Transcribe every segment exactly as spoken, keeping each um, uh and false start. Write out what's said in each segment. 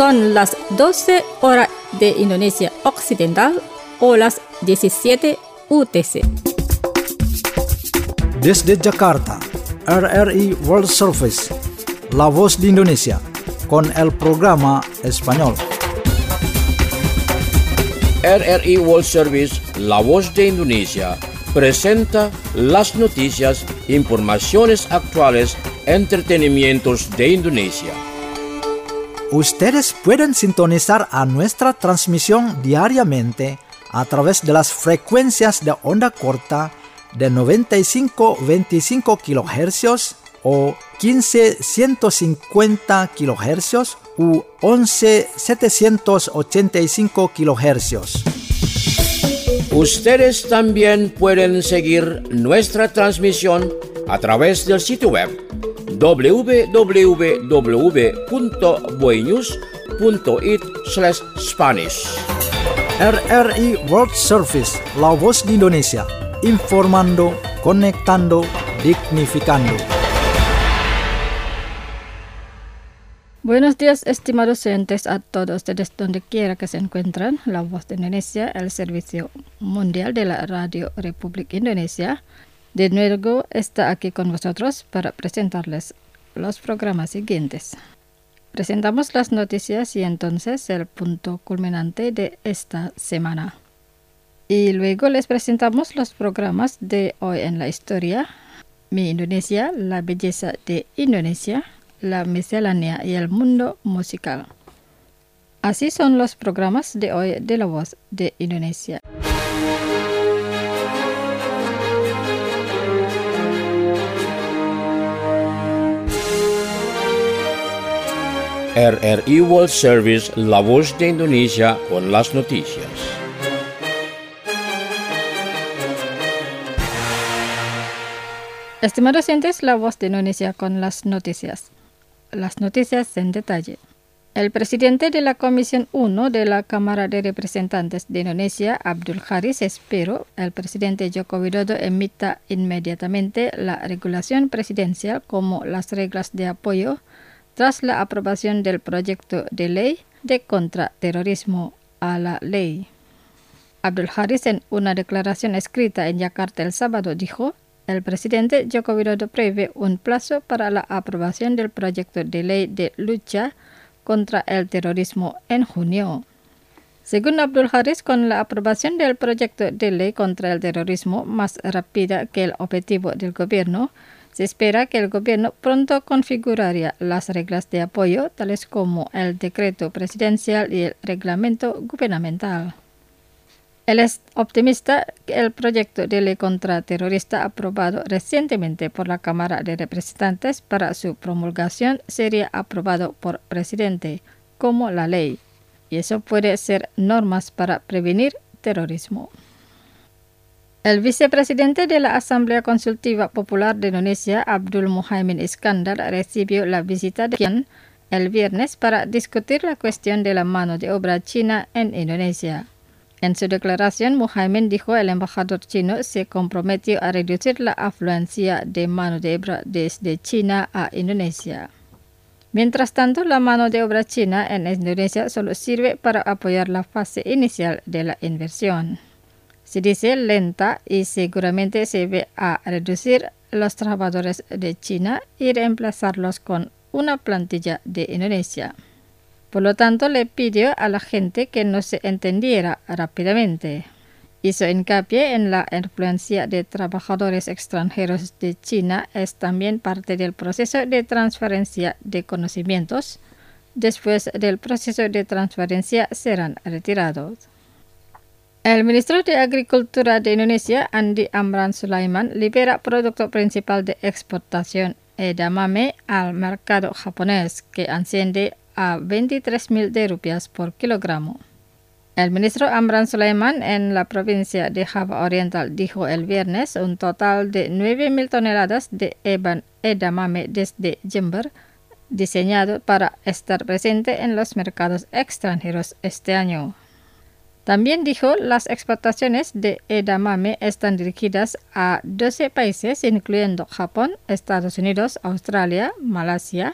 Son las doce horas de Indonesia Occidental o las diecisiete U T C. Desde Jakarta, R R I World Service, La Voz de Indonesia, con el programa español. R R I World Service, La Voz de Indonesia, presenta las noticias, informaciones actuales, entretenimientos de Indonesia. Ustedes pueden sintonizar a nuestra transmisión diariamente a través de las frecuencias de onda corta de noventa y cinco punto veinticinco kilohercios o quince punto ciento cincuenta kilohercios u once punto setecientos ochenta y cinco kilohercios. Ustedes también pueden seguir nuestra transmisión a través del sitio web w w w punto boynews punto it slash Spanish. R R I World Service, La Voz de Indonesia, informando, conectando, dignificando. Buenos días, estimados oyentes a todos desde donde quiera que se encuentran. La Voz de Indonesia, el servicio mundial de la Radio Republik Indonesia, de nuevo está aquí con vosotros para presentarles los programas siguientes. Presentamos las noticias y entonces el punto culminante de esta semana. Y luego les presentamos los programas de Hoy en la Historia, Mi Indonesia, la belleza de Indonesia, la miscelánea y el mundo musical. Así son los programas de hoy de La Voz de Indonesia. R R I World Service, La Voz de Indonesia, con las noticias. Estimados oyentes, La Voz de Indonesia con las noticias. Las noticias en detalle. El presidente de la Comisión uno de la Cámara de Representantes de Indonesia, Abdul Haris, espero el presidente Joko Widodo emita inmediatamente la regulación presidencial como las reglas de apoyo tras la aprobación del proyecto de ley de contraterrorismo a la ley. Abdul Haris, en una declaración escrita en Yakarta el sábado, dijo: el presidente Joko Widodo prevé un plazo para la aprobación del proyecto de ley de lucha contra el terrorismo en junio. Según Abdul Haris, con la aprobación del proyecto de ley contra el terrorismo más rápida que el objetivo del gobierno, se espera que el gobierno pronto configuraría las reglas de apoyo, tales como el decreto presidencial y el reglamento gubernamental. Él es optimista que el proyecto de ley contraterrorista aprobado recientemente por la Cámara de Representantes para su promulgación sería aprobado por presidente como la ley, y eso puede ser normas para prevenir terrorismo. El vicepresidente de la Asamblea Consultiva Popular de Indonesia, Abdul Muhaimin Iskandar, recibió la visita de Qian el viernes para discutir la cuestión de la mano de obra china en Indonesia. En su declaración, Muhaimin dijo que el embajador chino se comprometió a reducir la afluencia de mano de obra desde China a Indonesia. Mientras tanto, la mano de obra china en Indonesia solo sirve para apoyar la fase inicial de la inversión. Se dice lenta y seguramente se ve a reducir los trabajadores de China y reemplazarlos con una plantilla de Indonesia. Por lo tanto, le pidió a la gente que no se entendiera rápidamente. Hizo hincapié en la influencia de trabajadores extranjeros de China es también parte del proceso de transferencia de conocimientos. Después del proceso de transferencia serán retirados. El ministro de Agricultura de Indonesia, Andi Amran Sulaiman, libera producto principal de exportación, edamame, al mercado japonés, que asciende a veintitrés mil de rupias por kilogramo. El ministro Amran Sulaiman en la provincia de Java Oriental dijo el viernes un total de nueve mil toneladas de edamame desde Jember, diseñado para estar presente en los mercados extranjeros este año. También dijo las exportaciones de edamame están dirigidas a doce países, incluyendo Japón, Estados Unidos, Australia, Malasia,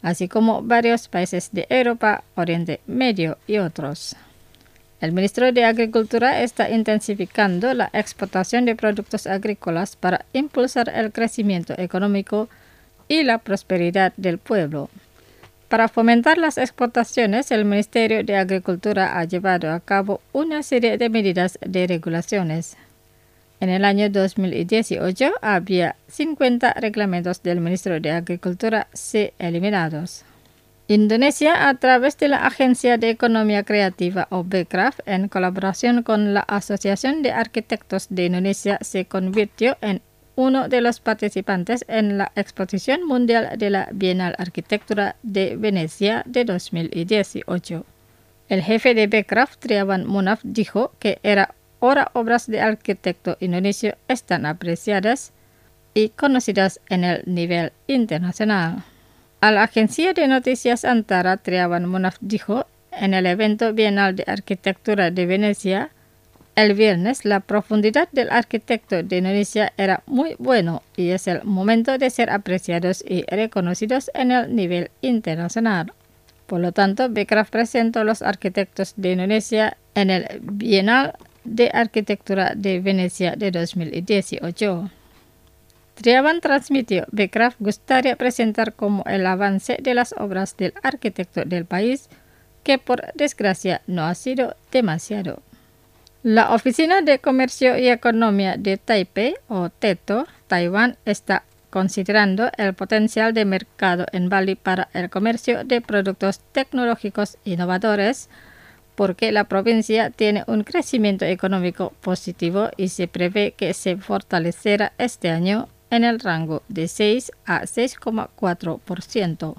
así como varios países de Europa, Oriente Medio y otros. El ministro de Agricultura está intensificando la exportación de productos agrícolas para impulsar el crecimiento económico y la prosperidad del pueblo. Para fomentar las exportaciones, el Ministerio de Agricultura ha llevado a cabo una serie de medidas de regulaciones. En el año dos mil dieciocho había cincuenta reglamentos del Ministerio de Agricultura C eliminados. Indonesia, a través de la Agencia de Economía Creativa o BECRAF, en colaboración con la Asociación de Arquitectos de Indonesia, se convirtió en uno de los participantes en la Exposición Mundial de la Bienal Arquitectura de Venecia de dos mil dieciocho. El jefe de BECRAF, Triawan Munaf, dijo que era ahora obras de arquitecto indonesio están apreciadas y conocidas en el nivel internacional. A la agencia de noticias Antara, Triawan Munaf dijo en el evento Bienal de Arquitectura de Venecia el viernes, la profundidad del arquitecto de Indonesia era muy bueno y es el momento de ser apreciados y reconocidos en el nivel internacional. Por lo tanto, BECRAF presentó los arquitectos de Indonesia en el Bienal de Arquitectura de Venecia de dos mil dieciocho. Triawan transmitió, BECRAF gustaría presentar como el avance de las obras del arquitecto del país, que por desgracia no ha sido demasiado. La Oficina de Comercio y Economía de Taipei, o TETO, Taiwán, está considerando el potencial de mercado en Bali para el comercio de productos tecnológicos innovadores, porque la provincia tiene un crecimiento económico positivo y se prevé que se fortalecerá este año en el rango de seis a seis coma cuatro por ciento.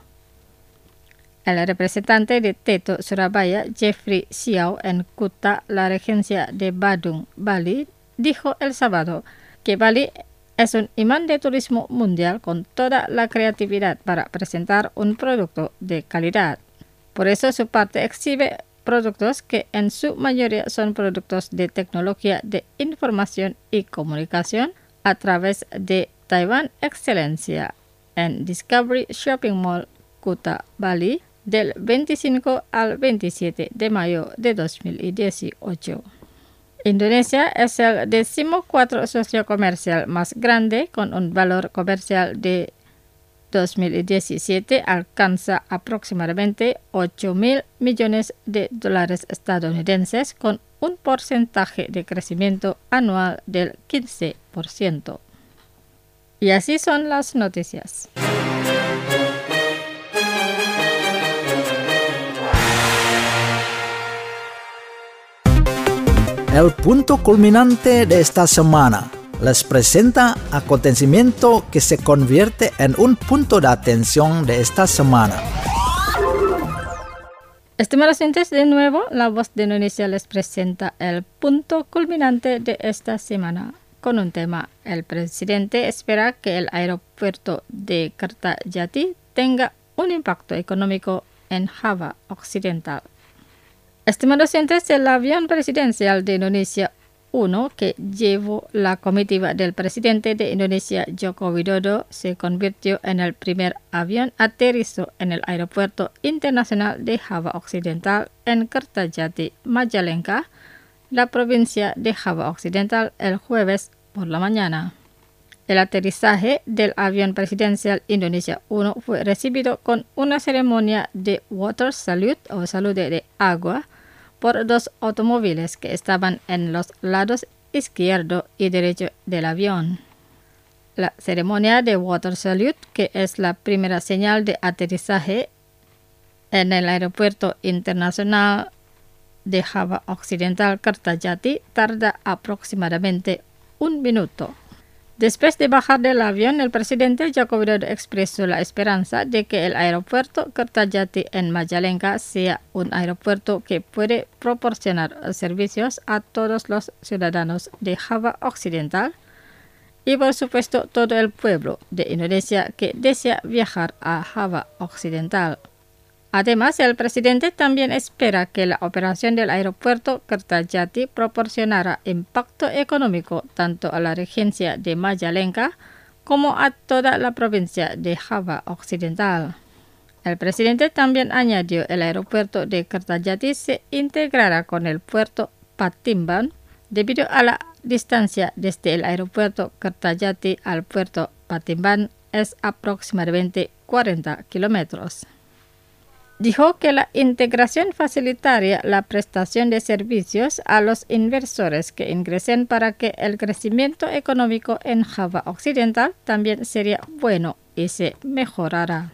El representante de TETO Surabaya, Jeffrey Xiao, en Kuta, la regencia de Badung, Bali, dijo el sábado que Bali es un imán de turismo mundial con toda la creatividad para presentar un producto de calidad. Por eso su parte exhibe productos que en su mayoría son productos de tecnología de información y comunicación a través de Taiwan Excelencia en Discovery Shopping Mall, Kuta, Bali, del veinticinco al veintisiete de mayo de dos mil dieciocho. Indonesia es el decimocuatro socio comercial más grande, con un valor comercial de dos mil diecisiete alcanza aproximadamente ocho mil millones de dólares estadounidenses, con un porcentaje de crecimiento anual del quince por ciento. Y así son las noticias. El punto culminante de esta semana les presenta acontecimiento que se convierte en un punto de atención de esta semana. Estimados oyentes, de nuevo, La Voz de Indonesia les presenta el punto culminante de esta semana con un tema. El presidente espera que el aeropuerto de Kertajati tenga un impacto económico en Java Occidental. Estimados oyentes, el avión presidencial de Indonesia uno, que llevó la comitiva del presidente de Indonesia, Joko Widodo, se convirtió en el primer avión aterrizó en el Aeropuerto Internacional de Java Occidental en Kertajati, Majalengka, la provincia de Java Occidental, el jueves por la mañana. El aterrizaje del avión presidencial Indonesia uno fue recibido con una ceremonia de water salute o salude de agua por dos automóviles que estaban en los lados izquierdo y derecho del avión. La ceremonia de water salute, que es la primera señal de aterrizaje en el Aeropuerto Internacional de Java Occidental Kertajati, tarda aproximadamente un minuto. Después de bajar del avión, el presidente Joko Widodo expresó la esperanza de que el aeropuerto Kertajati en Majalengka sea un aeropuerto que puede proporcionar servicios a todos los ciudadanos de Java Occidental y, por supuesto, todo el pueblo de Indonesia que desea viajar a Java Occidental. Además, el presidente también espera que la operación del aeropuerto Kertajati proporcionará impacto económico tanto a la regencia de Majalengka como a toda la provincia de Java Occidental. El presidente también añadió que el aeropuerto de Kertajati se integrará con el puerto Patimban debido a la distancia desde el aeropuerto Kertajati al puerto Patimban es aproximadamente cuarenta kilómetros. Dijo que la integración facilitaría la prestación de servicios a los inversores que ingresen para que el crecimiento económico en Java Occidental también sería bueno y se mejorará.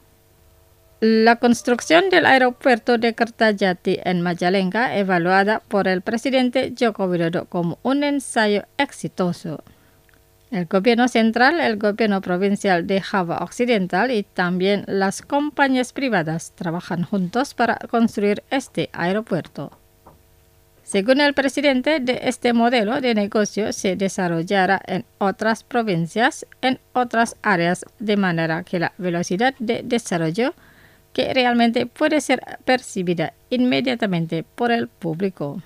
La construcción del aeropuerto de Kertajati en Majalengka, evaluada por el presidente Joko Widodo como un ensayo exitoso. El gobierno central, el gobierno provincial de Java Occidental y también las compañías privadas trabajan juntos para construir este aeropuerto. Según el presidente, de este modelo de negocio se desarrollará en otras provincias, en otras áreas, de manera que la velocidad de desarrollo que realmente puede ser percibida inmediatamente por el público.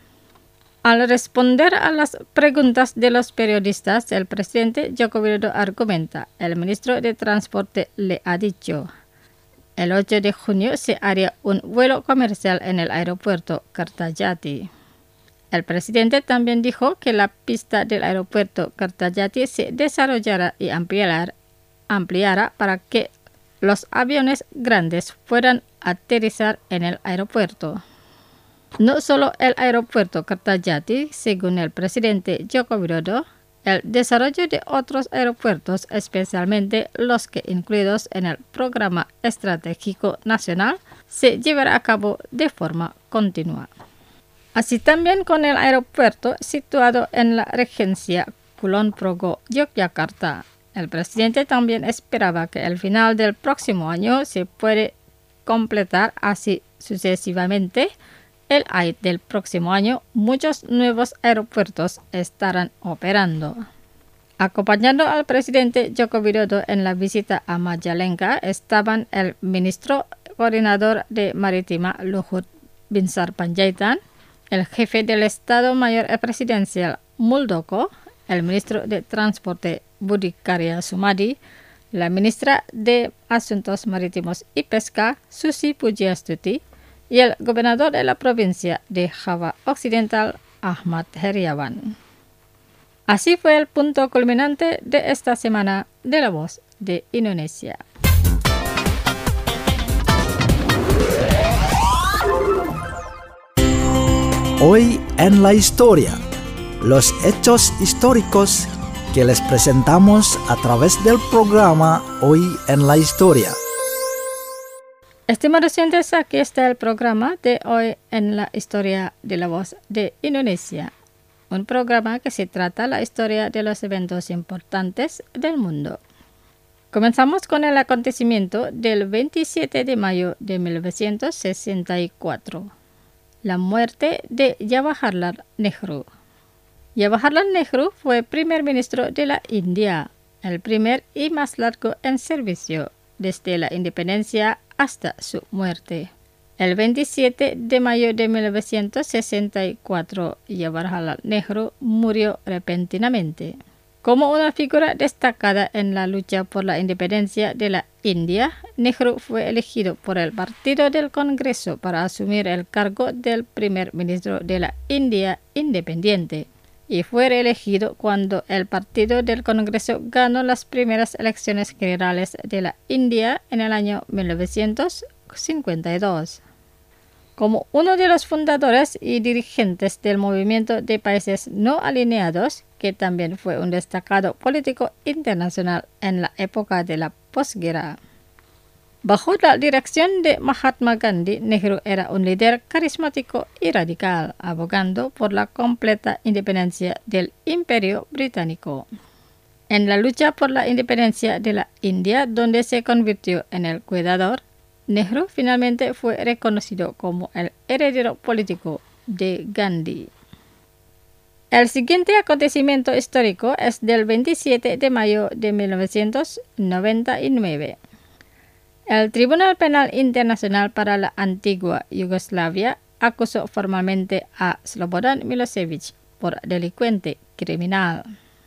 Al responder a las preguntas de los periodistas, el presidente Joko Widodo argumenta, el ministro de Transporte le ha dicho, el ocho de junio se haría un vuelo comercial en el aeropuerto Kertajati. El presidente también dijo que la pista del aeropuerto Kertajati se desarrollará y ampliará, ampliará para que los aviones grandes puedan aterrizar en el aeropuerto. No solo el aeropuerto Kertajati, según el presidente Joko Widodo, el desarrollo de otros aeropuertos, especialmente los que incluidos en el Programa Estratégico Nacional, se llevará a cabo de forma continua. Así también con el aeropuerto situado en la regencia Kulon Progo, Yogyakarta. El presidente también esperaba que al final del próximo año se puede completar así sucesivamente. El año del próximo año, muchos nuevos aeropuertos estarán operando. Acompañando al presidente Joko Widodo en la visita a Majalengka estaban el ministro coordinador de Marítima Luhut Binsar Panjaitan, el jefe del Estado Mayor Presidencial Muldoko, el ministro de Transporte Budi Karya Sumadi, la ministra de Asuntos Marítimos y Pesca Susi Pujiastuti y el gobernador de la provincia de Java Occidental Ahmad Heriawan. Así fue el punto culminante de esta semana de La Voz de Indonesia. Hoy en la historia, los hechos históricos que les presentamos a través del programa Hoy en la Historia. Estimados oyentes, aquí está el programa de Hoy en la Historia de La Voz de Indonesia, un programa que se trata la historia de los eventos importantes del mundo. Comenzamos con el acontecimiento del veintisiete de mayo de mil novecientos sesenta y cuatro, la muerte de Jawaharlal Nehru. Jawaharlal Nehru fue primer ministro de la India, el primer y más largo en servicio desde la independencia hasta su muerte. El veintisiete de mayo de mil novecientos sesenta y cuatro, Jawaharlal Nehru murió repentinamente. Como una figura destacada en la lucha por la independencia de la India, Nehru fue elegido por el Partido del Congreso para asumir el cargo del primer ministro de la India independiente, y fue reelegido cuando el Partido del Congreso ganó las primeras elecciones generales de la India en el año mil novecientos cincuenta y dos. Como uno de los fundadores y dirigentes del movimiento de países no alineados, que también fue un destacado político internacional en la época de la posguerra. Bajo la dirección de Mahatma Gandhi, Nehru era un líder carismático y radical, abogando por la completa independencia del Imperio Británico. En la lucha por la independencia de la India, donde se convirtió en el cuidador, Nehru finalmente fue reconocido como el heredero político de Gandhi. El siguiente acontecimiento histórico es del veintisiete de mayo de mil novecientos noventa y nueve. El Tribunal Penal Internacional para la Antigua Yugoslavia acusó formalmente a Slobodan Milosevic por delincuente criminal.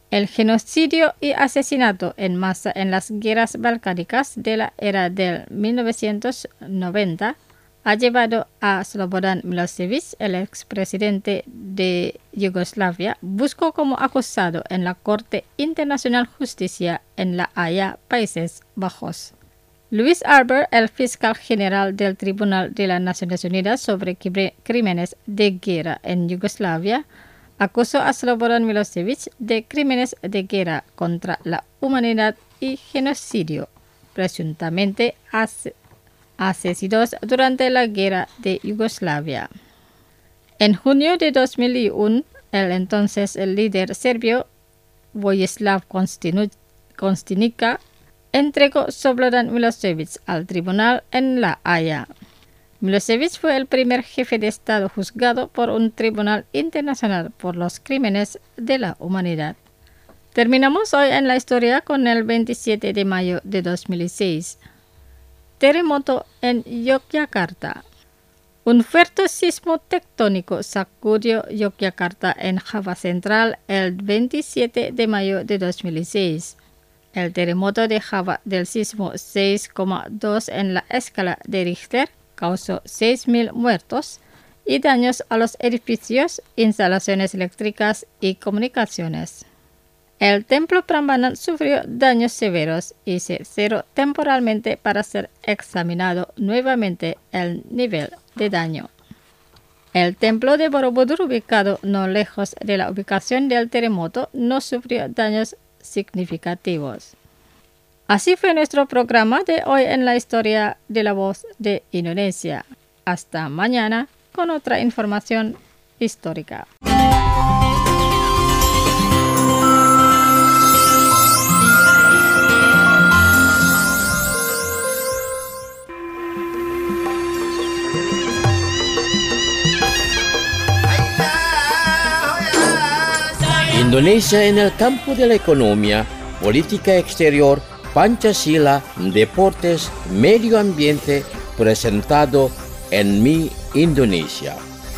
El genocidio y asesinato en masa en las guerras balcánicas de la era del mil novecientos noventa ha llevado a Slobodan Milošević, el expresidente de Yugoslavia, buscó como acusado en la Corte Internacional de Justicia en La Haya, Países Bajos. Louis Arbour, el fiscal general del Tribunal de las Naciones Unidas sobre Crímenes de Guerra en Yugoslavia, acusó a Slobodan Milošević de crímenes de guerra contra la humanidad y genocidio, presuntamente as asesinados durante la guerra de Yugoslavia. En junio de dos mil uno, el entonces el líder serbio Vojislav Koštunica entregó Slobodan Milošević al tribunal en La Haya. Milošević fue el primer jefe de Estado juzgado por un tribunal internacional por los crímenes de la humanidad. Terminamos hoy en la historia con el veintisiete de mayo de dos mil seis. Terremoto en Yogyakarta. Un fuerte sismo tectónico sacudió Yogyakarta en Java Central el veintisiete de mayo de dos mil seis. El terremoto de Java del sismo seis coma dos en la escala de Richter causó seis mil muertos y daños a los edificios, instalaciones eléctricas y comunicaciones. El templo Prambanan sufrió daños severos y se cerró temporalmente para ser examinado nuevamente el nivel de daño. El templo de Borobudur, ubicado no lejos de la ubicación del terremoto, no sufrió daños significativos. Así fue nuestro programa de hoy en la historia de La Voz de Indonesia. Hasta mañana con otra información histórica. Indonesia en el campo de la economía, política exterior, Pancasila, deportes, medio ambiente, presentado en Mi Indonesia.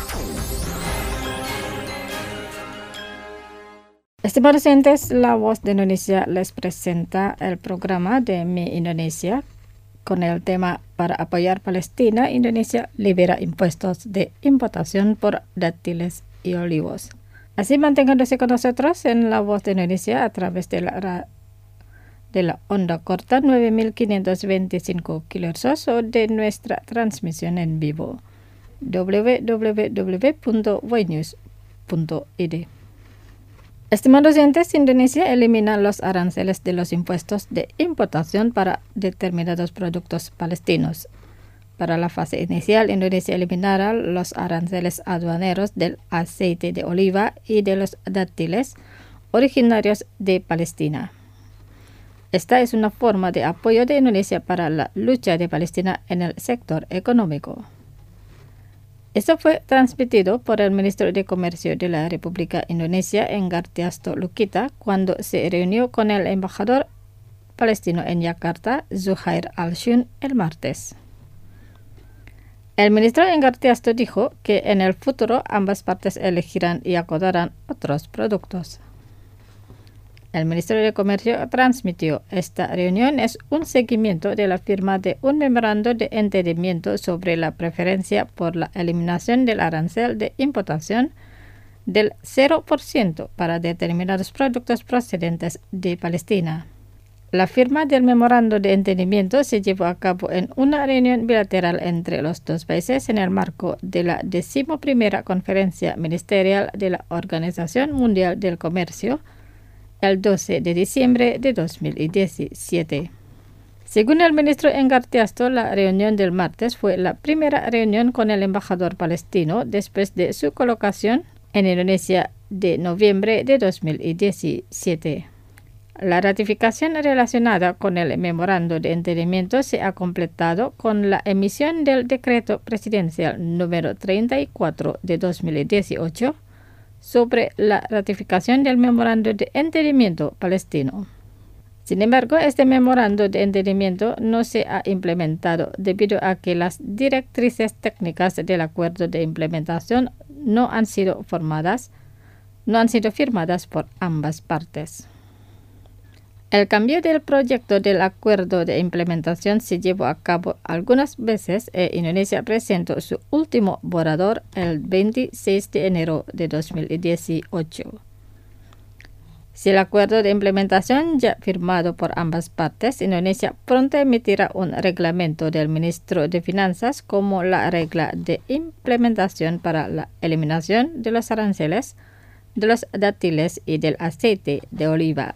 Estimados oyentes, La Voz de Indonesia les presenta el programa de Mi Indonesia con el tema para apoyar Palestina. Indonesia libera impuestos de importación por dátiles y olivos. Así manténganse con nosotros en La Voz de Indonesia a través de la, de la onda corta nueve mil quinientos veinticinco kilohertz o de nuestra transmisión en vivo doble u doble u doble u punto voinews punto i d. Estimados oyentes, Indonesia elimina los aranceles de los impuestos de importación para determinados productos palestinos. Para la fase inicial, Indonesia eliminará los aranceles aduaneros del aceite de oliva y de los dátiles originarios de Palestina. Esta es una forma de apoyo de Indonesia para la lucha de Palestina en el sector económico. Esto fue transmitido por el ministro de Comercio de la República Indonesia, Enggartiasto Lukita, cuando se reunió con el embajador palestino en Yakarta, Zuhair al-Shun, el martes. El ministro Enggartiasto dijo que en el futuro ambas partes elegirán y acordarán otros productos. El ministro de Comercio transmitió: esta reunión es un seguimiento de la firma de un memorando de entendimiento sobre la preferencia por la eliminación del arancel de importación del cero por ciento para determinados productos procedentes de Palestina. La firma del memorando de entendimiento se llevó a cabo en una reunión bilateral entre los dos países en el marco de la decimoprimera Conferencia Ministerial de la Organización Mundial del Comercio, el doce de diciembre de dos mil diecisiete. Según el ministro Enggartiasto, la reunión del martes fue la primera reunión con el embajador palestino después de su colocación en Indonesia de noviembre de dos mil diecisiete. La ratificación relacionada con el memorando de entendimiento se ha completado con la emisión del decreto presidencial número treinta y cuatro de dos mil dieciocho sobre la ratificación del memorando de entendimiento palestino. Sin embargo, este memorando de entendimiento no se ha implementado debido a que las directrices técnicas del acuerdo de implementación no han sido formadas no han sido firmadas por ambas partes. El cambio del proyecto del acuerdo de implementación se llevó a cabo algunas veces e Indonesia presentó su último borrador el veintiséis de enero de dos mil dieciocho. Si el acuerdo de implementación ya firmado por ambas partes, Indonesia pronto emitirá un reglamento del ministro de Finanzas como la regla de implementación para la eliminación de los aranceles, de los dátiles y del aceite de oliva.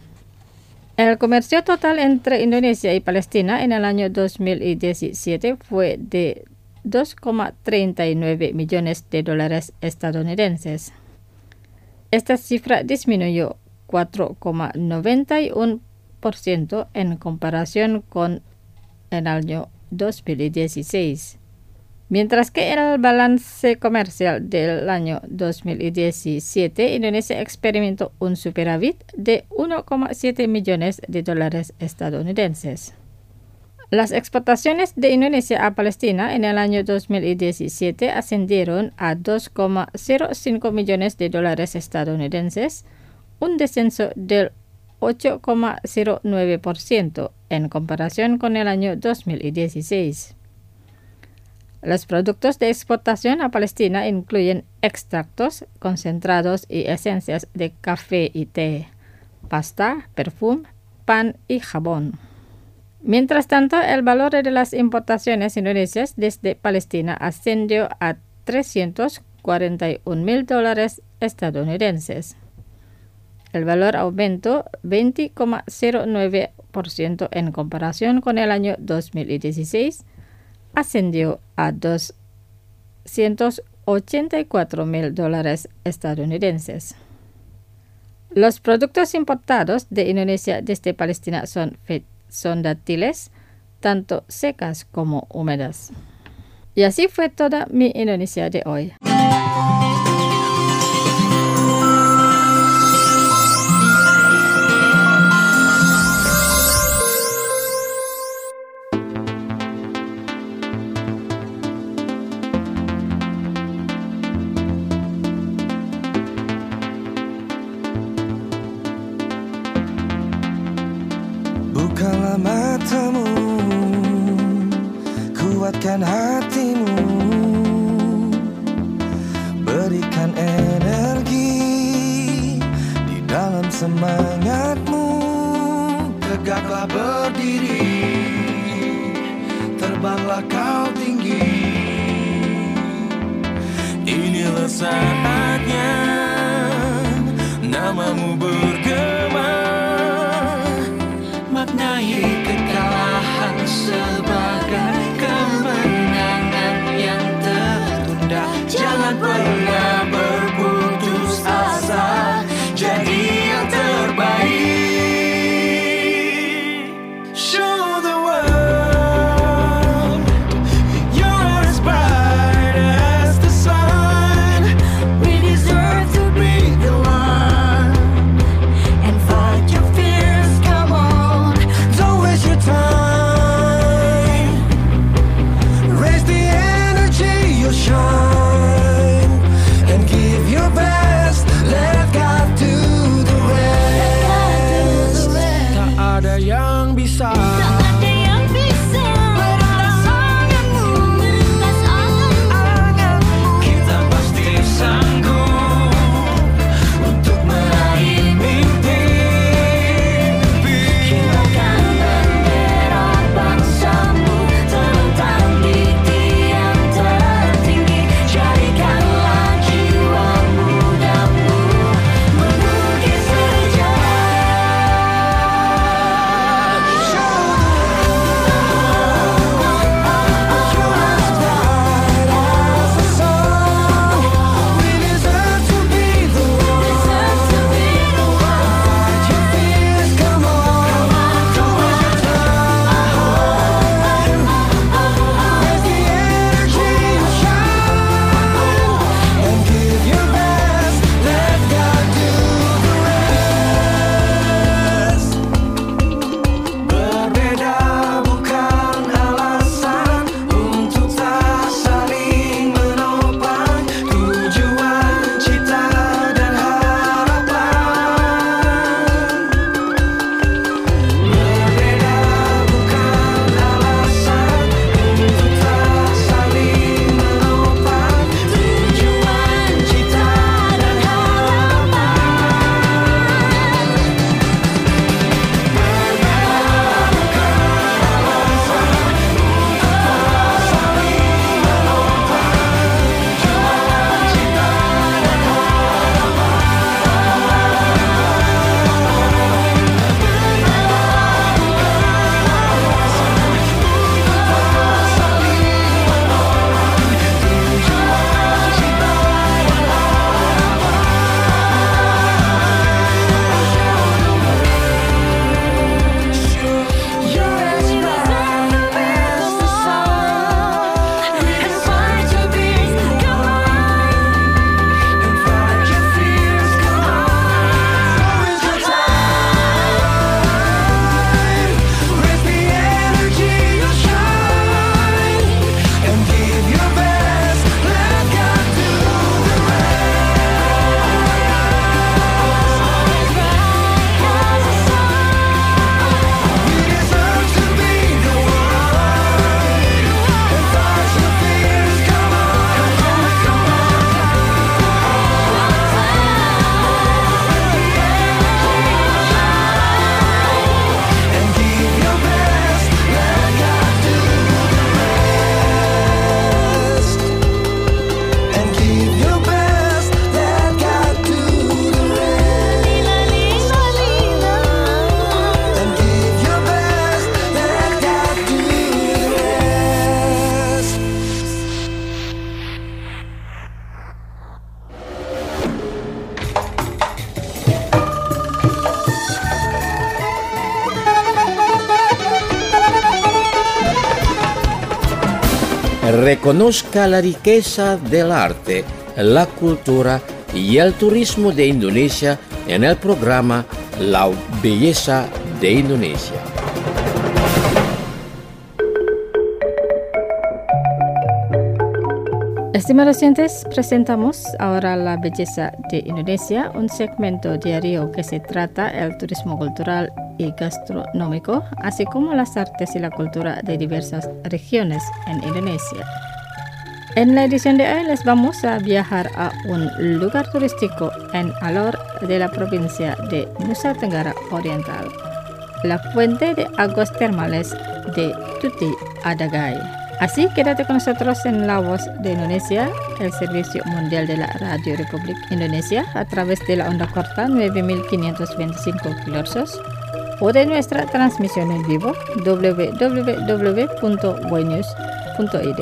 El comercio total entre Indonesia y Palestina en el año dos mil diecisiete fue de dos coma treinta y nueve millones de dólares estadounidenses. Esta cifra disminuyó cuatro coma noventa y uno por ciento en comparación con el año dos mil dieciséis. Mientras que en el balance comercial del año dos mil diecisiete, Indonesia experimentó un superávit de uno coma siete millones de dólares estadounidenses. Las exportaciones de Indonesia a Palestina en el año dos mil diecisiete ascendieron a dos coma cero cinco millones de dólares estadounidenses, un descenso del ocho coma cero nueve por ciento en comparación con el año dos mil dieciséis. Los productos de exportación a Palestina incluyen extractos, concentrados y esencias de café y té, pasta, perfume, pan y jabón. Mientras tanto, el valor de las importaciones indonesias desde Palestina ascendió a trescientos cuarenta y un mil dólares estadounidenses. El valor aumentó veinte coma cero nueve por ciento en comparación con el año dos mil dieciséis, ascendió a doscientos ochenta y cuatro mil dólares estadounidenses. Los productos importados de Indonesia desde Palestina son, son dátiles, tanto secas como húmedas. Y así fue toda mi Indonesia de hoy. Bukalah matamu, kuatkan hatimu, berikan energi di dalam semangatmu. Tegaklah berdiri, terbanglah kau tinggi. Inilah saatnya namamu bergema. Maknai kekalahan sebagai kemenangan yang tertunda. Jangan pernah berputus asa, jadi yang terbaik. Show the world you're as bright as the sun. We deserve to be the one and fight your fears. Come on, don't waste your time. Raise the energy, you'll shine. reconozca la riqueza del arte, la cultura y el turismo de Indonesia en el programa La Belleza de Indonesia. Estimados oyentes, presentamos ahora La Belleza de Indonesia, un segmento diario que se trata el turismo cultural y gastronómico, así como las artes y la cultura de diversas regiones en Indonesia. En la edición de hoy les vamos a viajar a un lugar turístico en Alor de la provincia de Nusa Tenggara Oriental, la fuente de aguas termales de Tuti Adagai. Así, quédate con nosotros en La Voz de Indonesia, el servicio mundial de la Radio Republik Indonesia, a través de la onda corta nueve mil quinientos veinticinco kilohertz o de nuestra transmisión en vivo doble u doble u doble u punto boynews punto i d.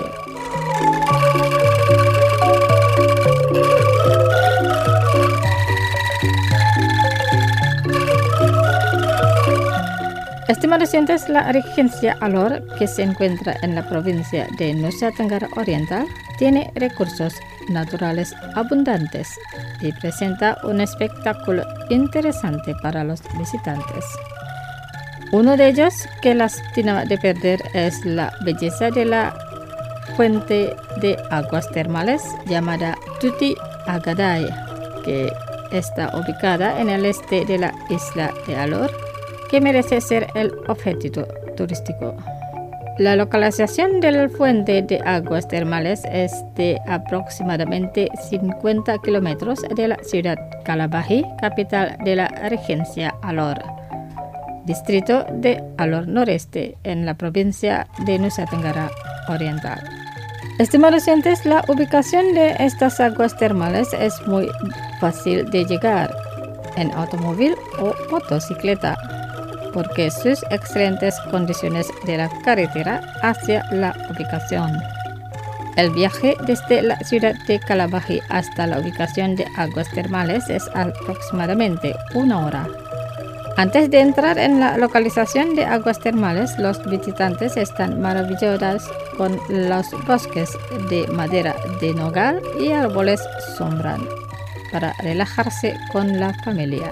Estimados oyentes, la regencia Alor, que se encuentra en la provincia de Nusa Tenggara Oriental, tiene recursos naturales abundantes y presenta un espectáculo interesante para los visitantes. Uno de ellos que lastima de perder es la belleza de la fuente de aguas termales llamada Tuti Adagai, que está ubicada en el este de la isla de Alor, que merece ser el objetivo turístico. La localización de la fuente de aguas termales es de aproximadamente cincuenta kilómetros de la ciudad Kalabahi, capital de la regencia Alor, distrito de Alor Noreste, en la provincia de Nusa Tenggara Oriental. Estimados oyentes, la ubicación de estas aguas termales es muy fácil de llegar en automóvil o motocicleta, porque sus excelentes condiciones de la carretera hacia la ubicación. El viaje desde la ciudad de Kalabahi hasta la ubicación de aguas termales es aproximadamente una hora. Antes de entrar en la localización de aguas termales, los visitantes están maravillados con los bosques de madera de nogal y árboles sombra para relajarse con la familia.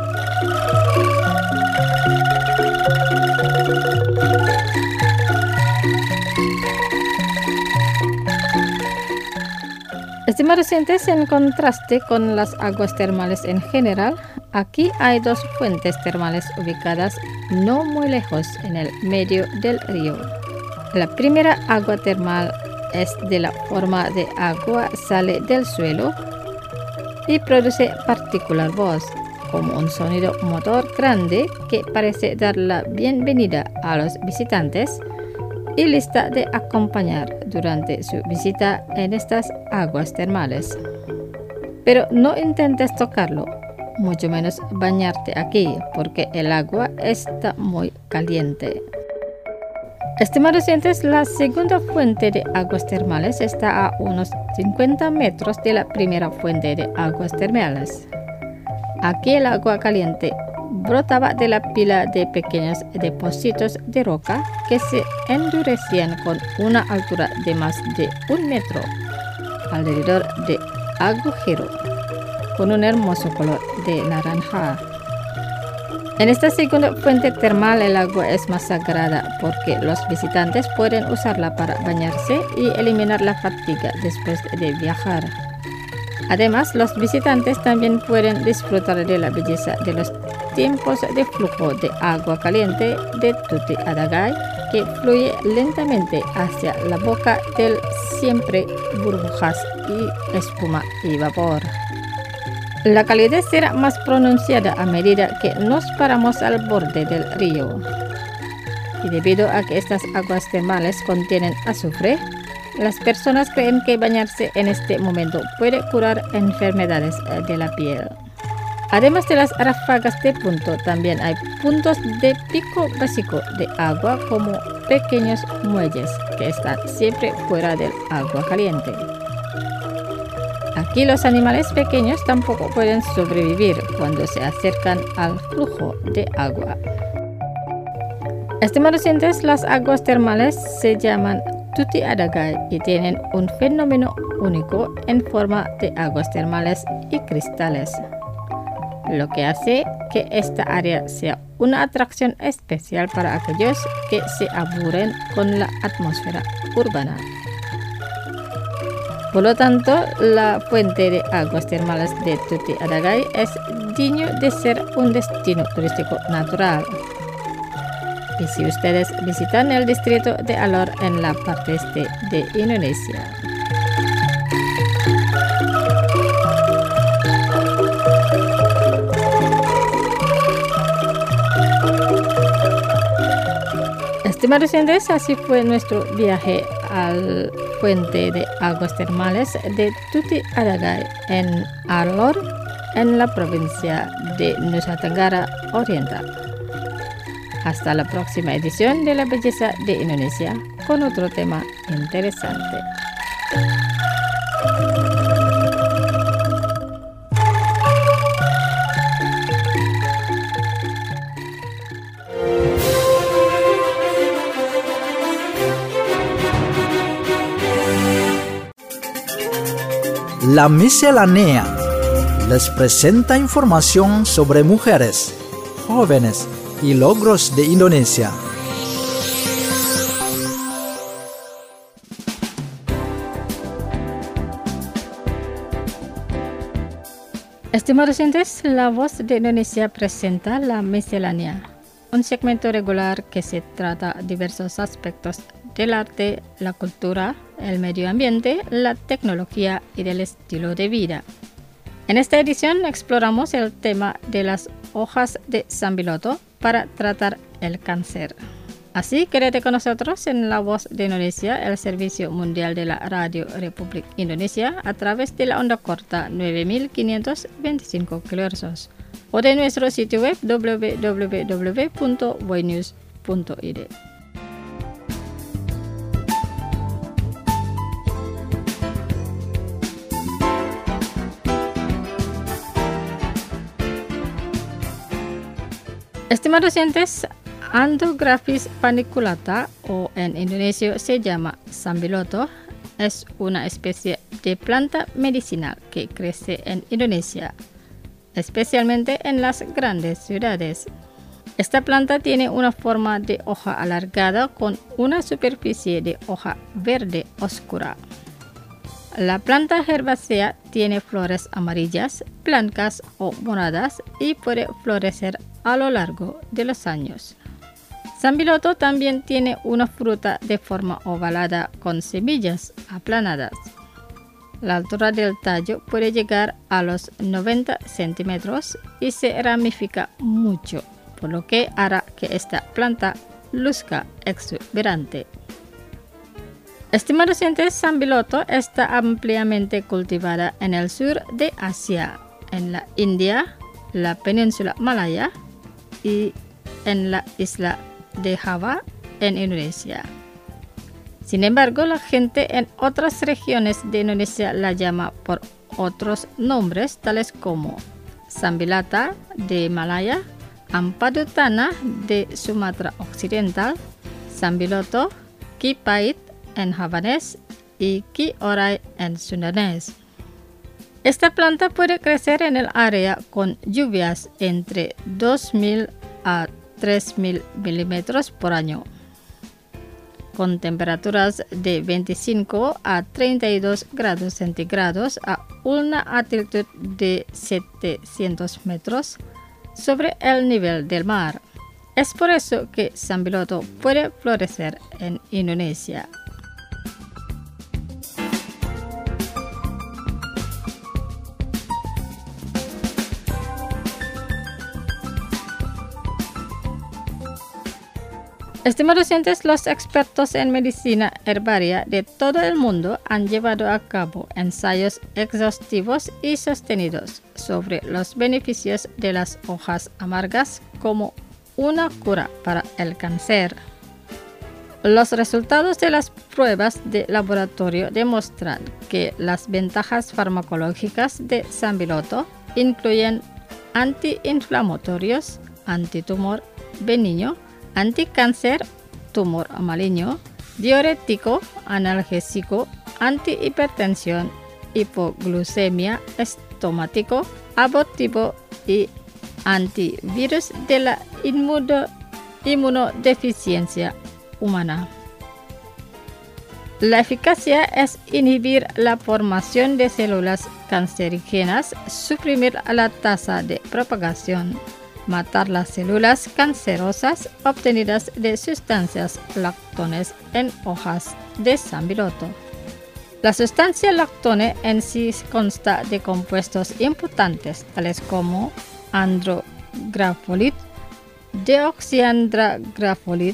Estimados oyentes, en contraste con las aguas termales en general, aquí hay dos fuentes termales ubicadas no muy lejos en el medio del río. La primera agua termal es de la forma de agua, sale del suelo y produce particular voz, como un sonido motor grande que parece dar la bienvenida a los visitantes y lista de acompañar durante su visita en estas aguas termales. Pero no intentes tocarlo, mucho menos bañarte aquí, porque el agua está muy caliente. Estimados oyentes, la segunda fuente de aguas termales está a unos cincuenta metros de la primera fuente de aguas termales. Aquí el agua caliente brotaba de la pila de pequeños depósitos de roca que se endurecían con una altura de más de un metro alrededor de agujero, con un hermoso color de naranja. En esta segunda fuente termal el agua es más sagrada porque los visitantes pueden usarla para bañarse y eliminar la fatiga después de viajar. Además, los visitantes también pueden disfrutar de la belleza de los tiempos de flujo de agua caliente de Tuti Adagai, que fluye lentamente hacia la boca del siempre burbujas y espuma y vapor. La calidez será más pronunciada a medida que nos paramos al borde del río. Y debido a que estas aguas termales contienen azufre, las personas creen que bañarse en este momento puede curar enfermedades de la piel. Además de las ráfagas de punto, también hay puntos de pico básico de agua como pequeños muelles que están siempre fuera del agua caliente. Aquí los animales pequeños tampoco pueden sobrevivir cuando se acercan al flujo de agua. Estimados oyentes, las aguas termales se llaman Tutti Adagay y tienen un fenómeno único en forma de aguas termales y cristales, lo que hace que esta área sea una atracción especial para aquellos que se aburren con la atmósfera urbana. Por lo tanto, la fuente de aguas termales de Tutti Adagay es digno de ser un destino turístico natural. Y si ustedes visitan el distrito de Alor en la parte este de Indonesia. Estimados oyentes, así fue nuestro viaje al fuente de aguas termales de Tutti Adagay en Alor, en la provincia de Nusa Tenggara Oriental. Hasta la próxima edición de La Belleza de Indonesia con otro tema interesante. La miscelánea les presenta información sobre mujeres, jóvenes y logros de Indonesia. Estimados oyentes, La Voz de Indonesia presenta La Miscelánea, un segmento regular que se trata diversos aspectos del arte, la cultura, el medio ambiente, la tecnología y del estilo de vida. En esta edición exploramos el tema de las hojas de sambiloto para tratar el cáncer. Así, quédate con nosotros en La Voz de Indonesia, el servicio mundial de la Radio Republik Indonesia, a través de la onda corta nueve mil quinientos veinticinco kilohertz o de nuestro sitio web w w w punto boynews punto i d. Estimados oyentes, Andrographis paniculata, o en indonesio se llama sambiloto, es una especie de planta medicinal que crece en Indonesia, especialmente en las grandes ciudades. Esta planta tiene una forma de hoja alargada con una superficie de hoja verde oscura. La planta herbácea tiene flores amarillas, blancas o moradas y puede florecer a lo largo de los años. Sambiloto también tiene una fruta de forma ovalada con semillas aplanadas. La altura del tallo puede llegar a los noventa centímetros y se ramifica mucho, por lo que hará que esta planta luzca exuberante. Estimados oyentes, sambiloto está ampliamente cultivada en el sur de Asia, en la India, la península Malaya y en la isla de Java, en Indonesia. Sin embargo, la gente en otras regiones de Indonesia la llama por otros nombres, tales como sambilata de Malaya, ampadu tanah de Sumatra Occidental, sambiloto, ki pait en javanés y ki orai en sundanés. Esta planta puede crecer en el área con lluvias entre dos mil a tres mil milímetros por año, con temperaturas de veinticinco a treinta y dos grados centígrados a una altitud de setecientos metros sobre el nivel del mar. Es por eso que sambiloto puede florecer en Indonesia. Estimados oyentes, los expertos en medicina herbaria de todo el mundo han llevado a cabo ensayos exhaustivos y sostenidos sobre los beneficios de las hojas amargas como una cura para el cáncer. Los resultados de las pruebas de laboratorio demuestran que las ventajas farmacológicas de sambiloto incluyen antiinflamatorios, antitumor benigno, anticáncer, tumor maligno, diurético, analgésico, antihipertensión, hipoglucemia, estomático, abortivo y antivirus de la inmuno, inmunodeficiencia humana. La eficacia es inhibir la formación de células cancerígenas, suprimir la tasa de propagación, matar las células cancerosas obtenidas de sustancias lactones en hojas de sambiloto. La sustancia lactone en sí consta de compuestos importantes tales como andrografolit, deoxiandragrafolit,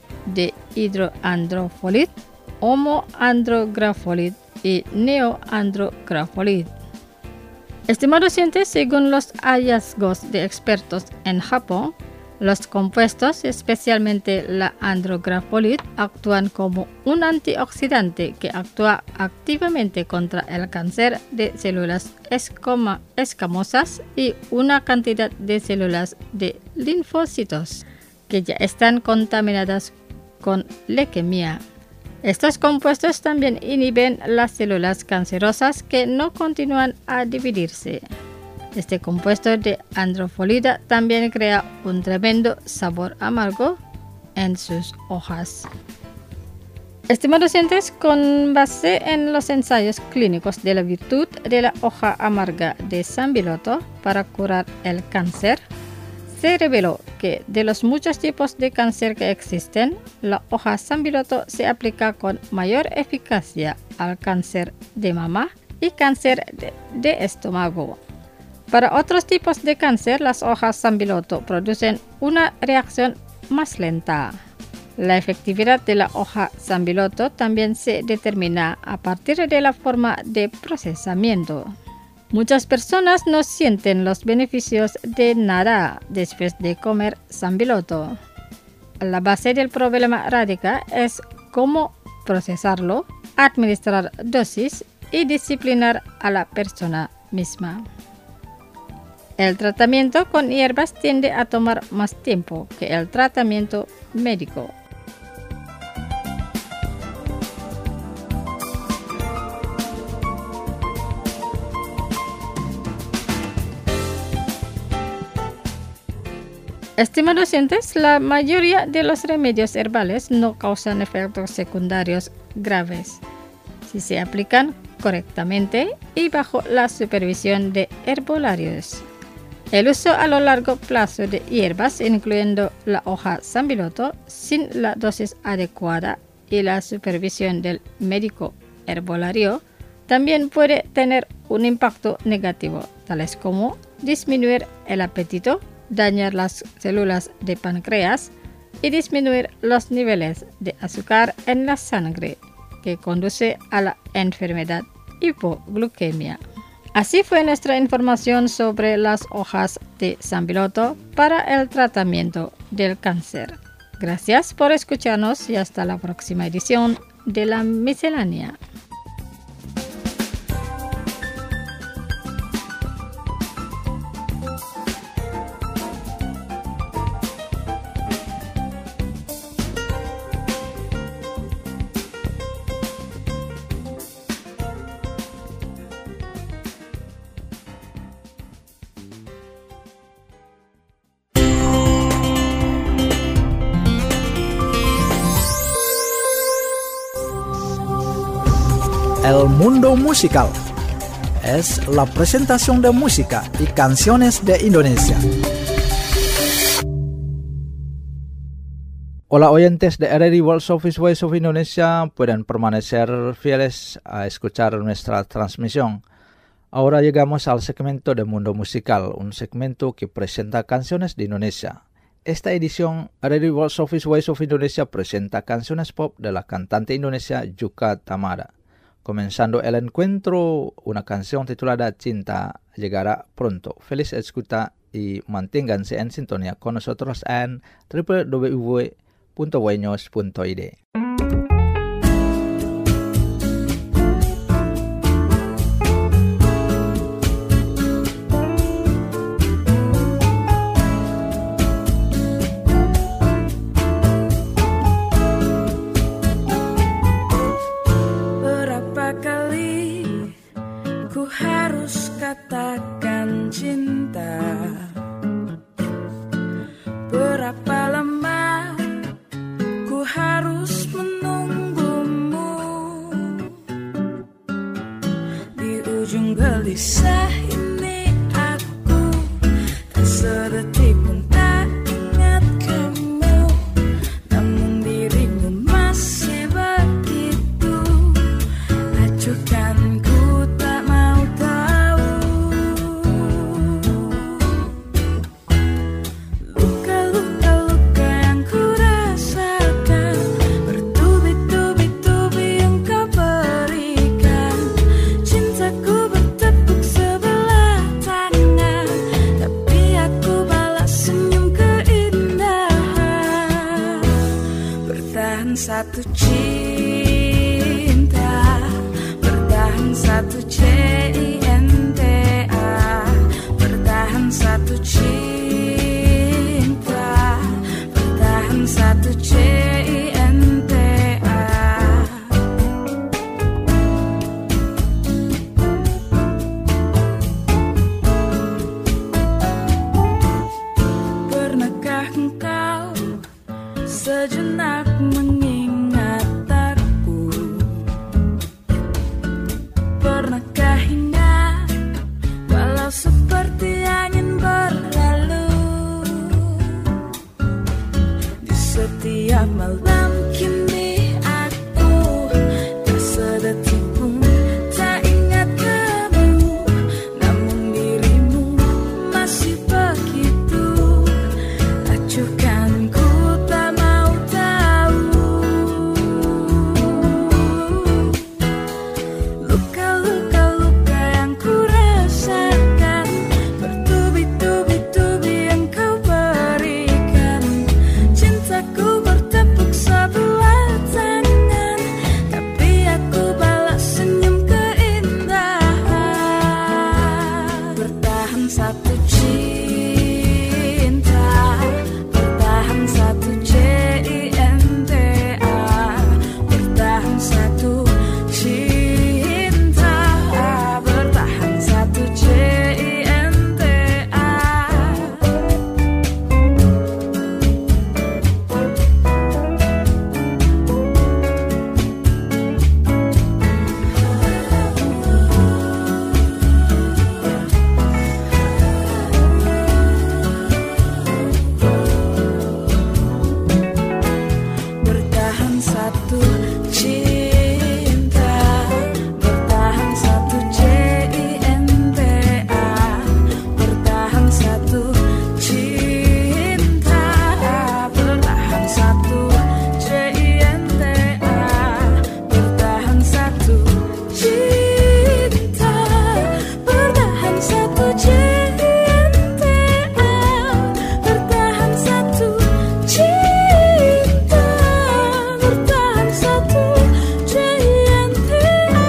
dehidroandrofolit, homoandrografolit y neoandrografolit. Estimados oyentes, según los hallazgos de expertos en Japón, los compuestos, especialmente la andrografolit, actúan como un antioxidante que actúa activamente contra el cáncer de células escama, escamosas y una cantidad de células de linfocitos que ya están contaminadas con leucemia. Estos compuestos también inhiben las células cancerosas que no continúan a dividirse. Este compuesto de androfolida también crea un tremendo sabor amargo en sus hojas. Estimados oyentes, con base en los ensayos clínicos de la virtud de la hoja amarga de sambiloto para curar el cáncer, se reveló que de los muchos tipos de cáncer que existen, la hoja sambiloto se aplica con mayor eficacia al cáncer de mama y cáncer de, de estómago. Para otros tipos de cáncer, las hojas sambiloto producen una reacción más lenta. La efectividad de la hoja sambiloto también se determina a partir de la forma de procesamiento. Muchas personas no sienten los beneficios de nada después de comer sambiloto. La base del problema radica es cómo procesarlo, administrar dosis y disciplinar a la persona misma. El tratamiento con hierbas tiende a tomar más tiempo que el tratamiento médico. Estimados oyentes, la mayoría de los remedios herbales no causan efectos secundarios graves si se aplican correctamente y bajo la supervisión de herbolarios. El uso a lo largo plazo de hierbas, incluyendo la hoja sambiloto, sin la dosis adecuada y la supervisión del médico herbolario, también puede tener un impacto negativo, tales como disminuir el apetito, dañar las células de páncreas y disminuir los niveles de azúcar en la sangre, que conduce a la enfermedad hipoglucemia. Así fue nuestra información sobre las hojas de sambiloto para el tratamiento del cáncer. Gracias por escucharnos y hasta la próxima edición de La Miscelánea. El mundo musical es la presentación de música y canciones de Indonesia. Hola oyentes de R D World Service Voice of Indonesia, pueden permanecer fieles a escuchar nuestra transmisión. Ahora llegamos al segmento de Mundo Musical, un segmento que presenta canciones de Indonesia. Esta edición, R D World Service Voice of Indonesia presenta canciones pop de la cantante indonesia Yuka Tamara. Comenzando el encuentro, una canción titulada Cinta llegará pronto. Feliz escucha y manténganse en sintonía con nosotros en w w w punto buenos punto i d. ku harus katakan cinta. Berapa lama ku harus menunggumu di ujung gelisah ini. Aku tak sedetik pun tak ingat kamu, namun dirimu masih begitu acuhkan. Ku tak mau tahu luka-luka-luka yang ku rasakan, bertubi-tubi-tubi yang kau berikan. Cintaku bertepuk sebelah tangan, tapi aku balas senyum keindahan. Bertahan satu cinta, bertahan satu C I N T A, bertahan satu cinta, bertahan satu C I N T A. Pernahkah engkau sejenak mengingat aku? Pernahkah ingat walau seperti angin berlalu, di setiap malam kini aku tak sedetik pun tak ingat kamu, namun dirimu masih begitu acuhkan. Ku tak mau tahu luka-luka-luka yang ku rasakan, bertubi-tubi-tubi yang kau berikan. Cintaku bertepuk sebelah tangan, tapi aku balas senyum keindahan. Bertahan satu cinta, bertahan satu C I N T A, bertahan satu cinta, bertahan satu C I N T A. Bertahan satu cinta, bertahan satu C I N T A, bertahan satu cinta, bertahan satu C I N T A, bertahan satu cinta, bertahan satu C I N T A, bertahan satu cinta, bertahan satu C I N T A.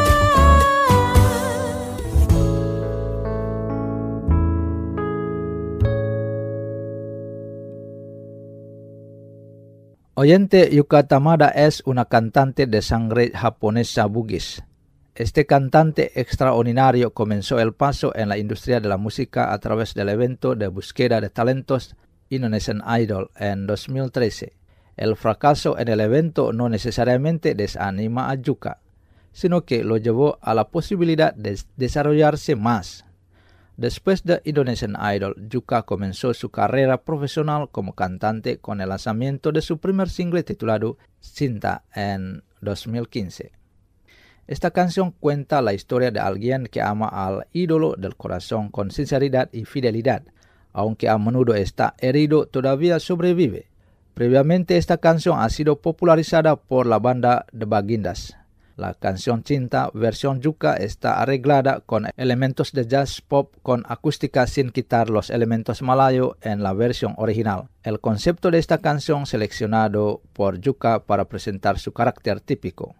Oyente Yuka Tamada es una cantante de sangre japonesa bugis. Este cantante extraordinario comenzó el paso en la industria de la música a través del evento de búsqueda de talentos Indonesian Idol en dos mil trece. El fracaso en el evento no necesariamente desanima a Yuka, sino que lo llevó a la posibilidad de desarrollarse más. Después de Indonesian Idol, Yuka comenzó su carrera profesional como cantante con el lanzamiento de su primer single titulado Cinta en dos mil quince. Esta canción cuenta la historia de alguien que ama al ídolo del corazón con sinceridad y fidelidad, aunque a menudo está herido, todavía sobrevive. Previamente esta canción ha sido popularizada por la banda The Bagindas. La canción Cinta versión Yuka está arreglada con elementos de jazz pop con acústica sin quitar los elementos malayo en la versión original. El concepto de esta canción seleccionado por Yuka para presentar su carácter típico.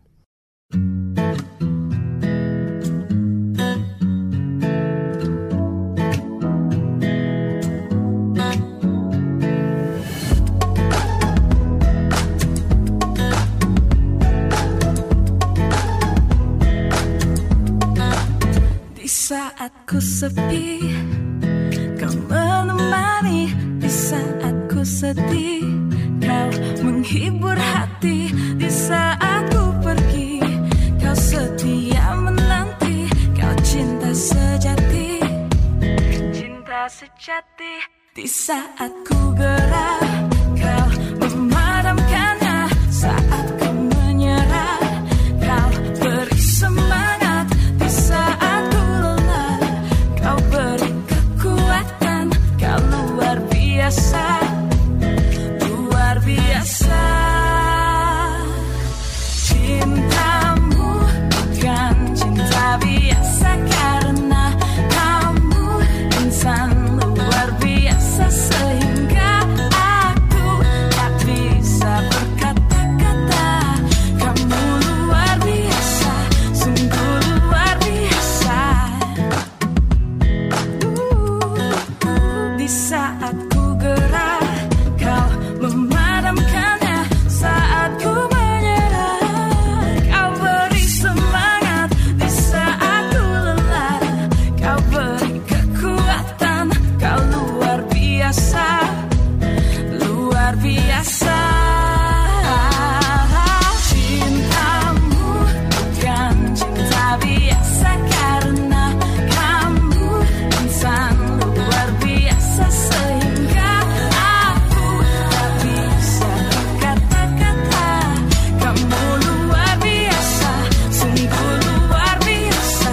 saat ku sepi, kau menemani. Di saat ku sedih, kau menghibur hati. Di saat ku pergi, kau setia menanti. Kau cinta sejati, cinta sejati. Di saat ku gerah, kau memadamkannya. Saat ku menyerah, kau beri semangat. Di saat ku lelah, kau beri kekuatan. Kau luar biasa, luar biasa. Cintamu bukan cinta biasa, karena kamu insan luar biasa. Sehingga aku tak bisa berkata-kata. Kamu luar biasa, sungguh luar biasa. Di saat ku gerah, kau memadamkannya. Saat ku menyerah, kau beri semangat. Di saat ku lelah, kau beri kekuatan. Kau luar biasa, luar biasa. Cintamu bukan cinta biasa, karena kamu insan luar biasa. Sehingga aku tak bisa berkata-kata. Kamu luar biasa, sungguh luar biasa.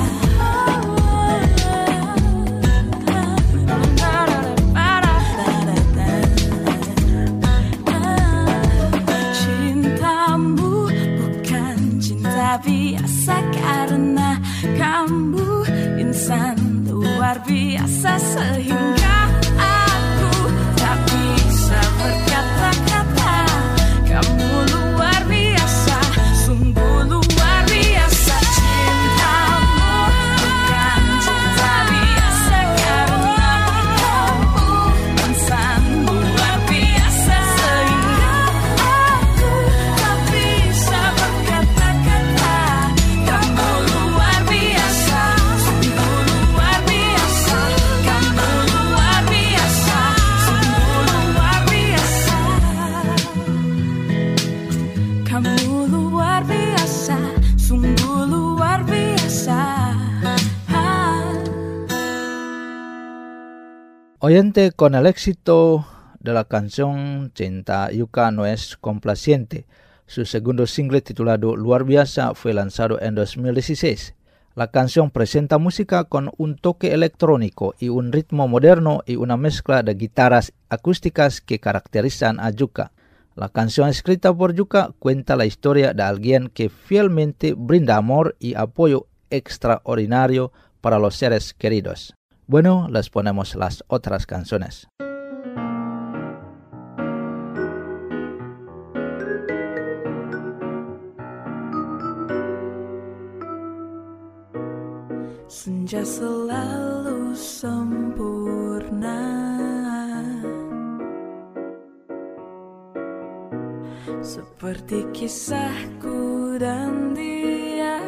Cintamu bukan cinta biasa, karena kamu insan luar biasa. Sehingga aku tak bisa berkata-kata. Kamu luar biasa, sungguh luar biasa. Cintamu bukan cinta biasa, karena kamu insan luar biasa. Sehingga aku tak bisa berkata-kata. Kamu luar biasa, sungguh luar biasa. Kamu luar biasa, sungguh luar biasa. Kamu luar biasa, sungguh luar biasa. Oyente, con el éxito de la canción Cinta Yuka no es complaciente, su segundo single titulado Luar Biasa fue lanzado en dos mil dieciséis. La canción presenta música con un toque electrónico y un ritmo moderno y una mezcla de guitarras acústicas que caracterizan a Yuka. La canción escrita por Yuka cuenta la historia de alguien que fielmente brinda amor y apoyo extraordinario para los seres queridos. Bueno, les ponemos las otras canciones. Senja selalu sempurna, seperti kisahku dan dia.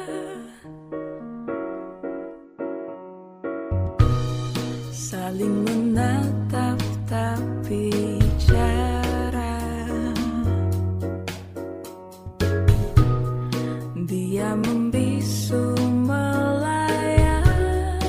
Saling menatap tapi jarang. Dia membisu melayang.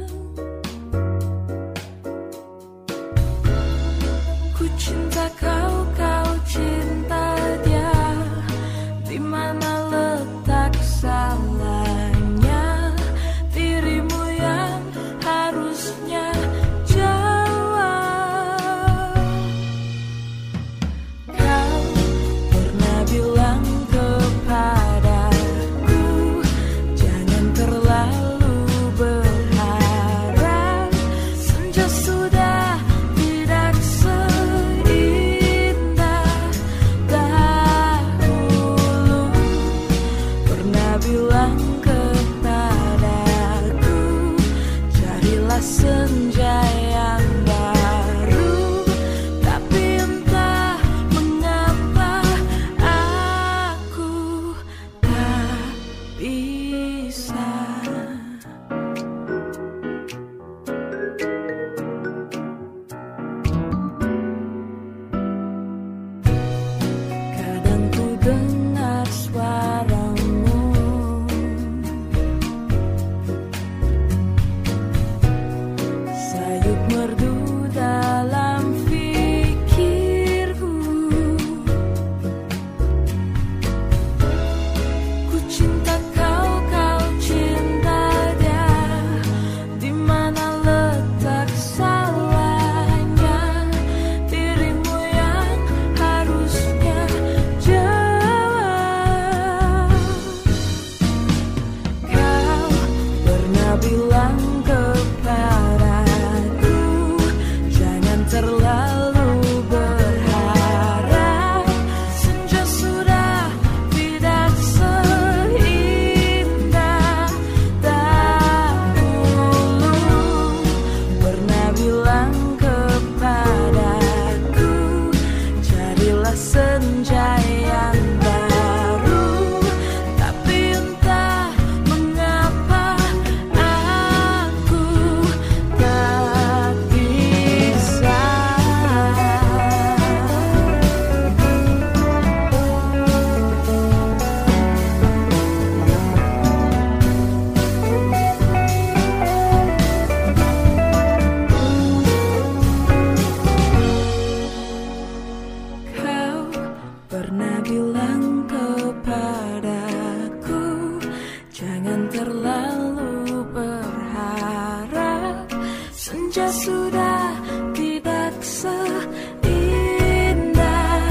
Ku cinta kau, kau cinta dia. Di mana letak salahnya? Dirimu yang harusnya jawab. Kau pernah bilang kepadaku, jangan terlalu berharap. Senja sudah tidak seindah dahulu. Pernah bilang kepadaku, carilah senja yang baru. Tapi entah mengapa aku tak bisa. senja sudah tidak seindah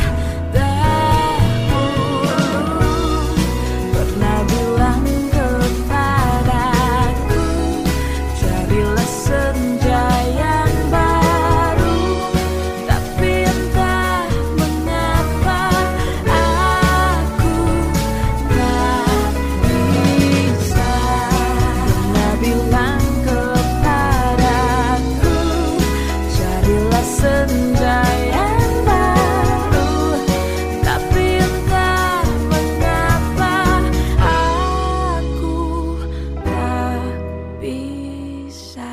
dahulu. Pernah bilang kepadaku, carilah senja yang baru. Tapi entah mengapa aku tak bisa. Pernah bilang kepadaku, carilah senja yang baru. Tapi entah mengapa aku tak bisa.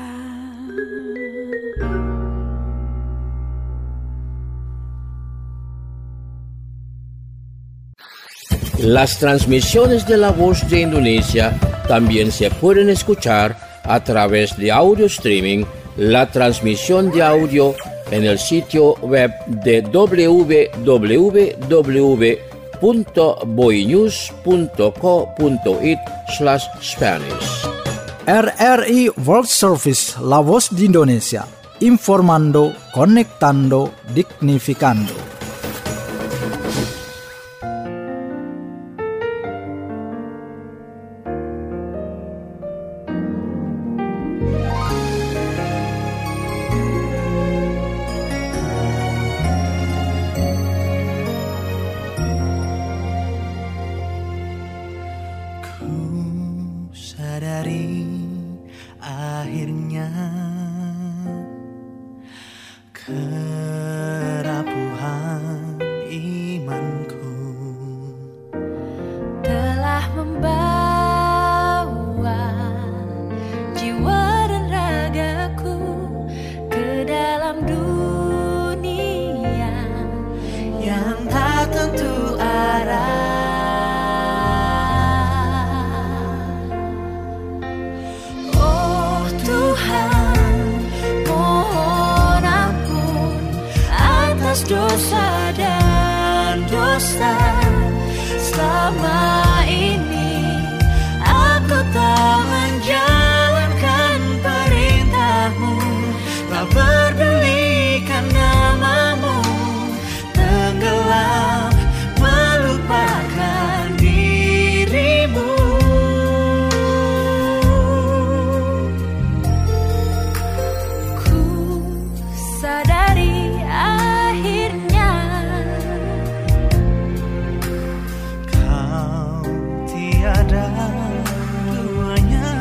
Las transmisiones de La Voz de Indonesia también se pueden escuchar a través de audio streaming, la transmisión de audio en el sitio web de doble u doble u doble u punto boinews punto co punto it slash Spanish. R R I World Service La Voz de Indonesia, informando, conectando, dignificando. Sadari akhirnya kerapuhan imanku Telah membawa jiwa dan ragaku ke dalam dunia yang tak tentu arah. Oh Tuhan, mohon ampun atas dosa dan dosa. Selama ini aku tak menjalankan perintah-Mu, tak pedulikan nama-Mu, tenggelam melupakan diri-Mu. Ku sadari akhirnya Kau tiada duanya,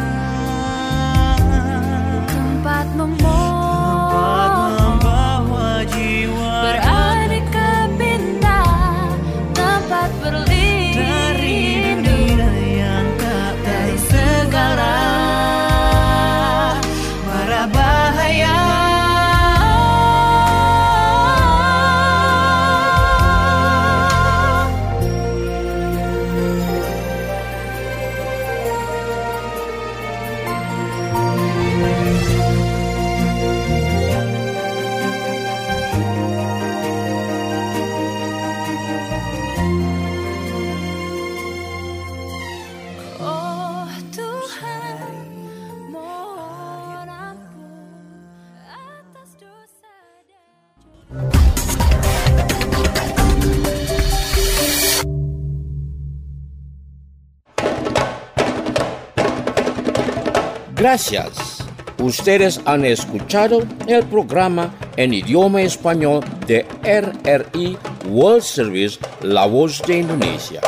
tempat tempat memohon membawa jiwa beraneka bintang, tempat dari berlindung dunia yang tak dari tahu segala mara bahaya. Oh Tuhan, mohon ampun atas dosa dan Gracias. Ustedes han escuchado el programa en idioma español de R R I World Service La Voz de Indonesia.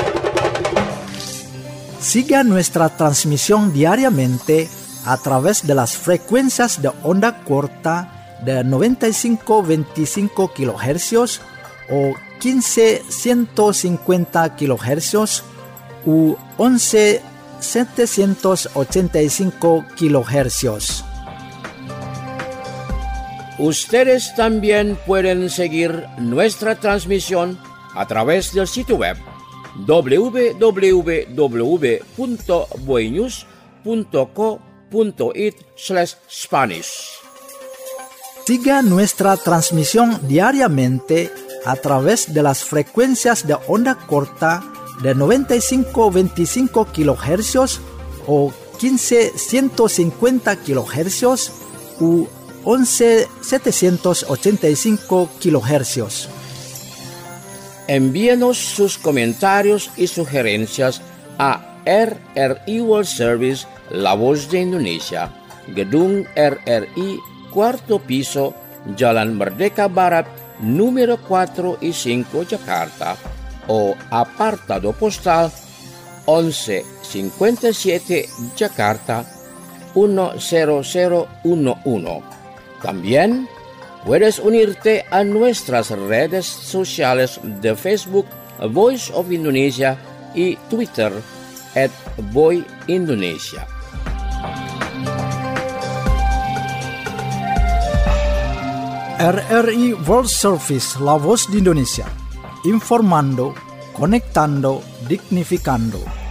Siga nuestra transmisión diariamente a través de las frecuencias de onda corta de noventa y cinco veinticinco kilohercios o quince ciento cincuenta kilohercios u once setecientos ochenta y cinco kilohercios. Ustedes también pueden seguir nuestra transmisión a través del sitio web doble u doble u doble u punto boinews punto co punto it slash Spanish. Siga nuestra transmisión diariamente a través de las frecuencias de onda corta de noventa y cinco veinticinco kilohercios o quince ciento cincuenta kilohercios u once setecientos ochenta y cinco kilohercios. Envíenos sus comentarios y sugerencias a R R I World Service, La Voz de Indonesia, Gedung R R I, Cuarto Piso, Jalan Merdeka Barat, número cuatro y cinco, Jakarta, o apartado postal once cincuenta y siete, Jakarta, uno cero cero uno uno. También puedes unirte a nuestras redes sociales de Facebook, Voice of Indonesia, y Twitter, at Voy Indonesia. R R I World Service, La Voz de Indonesia, informando, conectando, dignificando.